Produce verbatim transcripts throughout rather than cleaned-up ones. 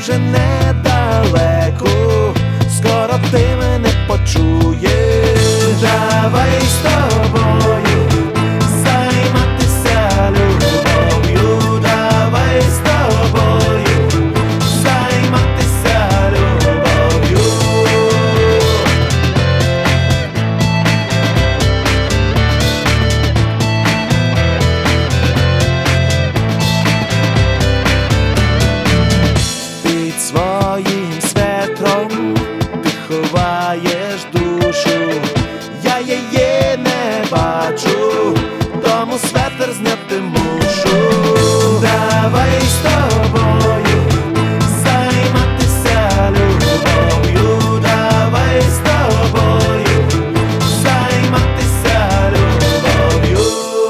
вже недалеко, скоро ти мене почуєш. Давай з тобою займатися любов'ю, давай з тобою займатися любов'ю. Під своїм светром ти ховаєш душу, я її не бачу, тому светр зняти мушу. Давай з тобою займатися любов'ю, давай з тобою займатися любов'ю.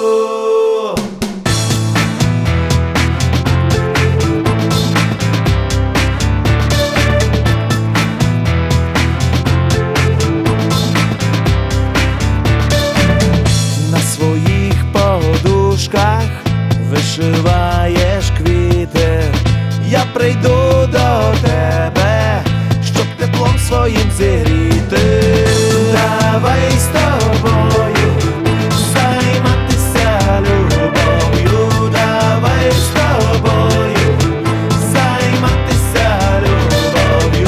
На своїх подушках вишиваєш квіти, я прийду до тебе, щоб теплом своїм зігріти. Давай з тобою займатися любов'ю, давай з тобою займатися любов'ю.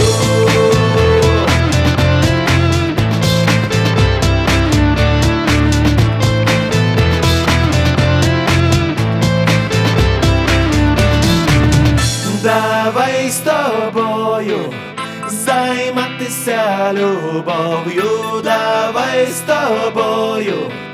Давай з тобою займатися любов'ю, давай з тобою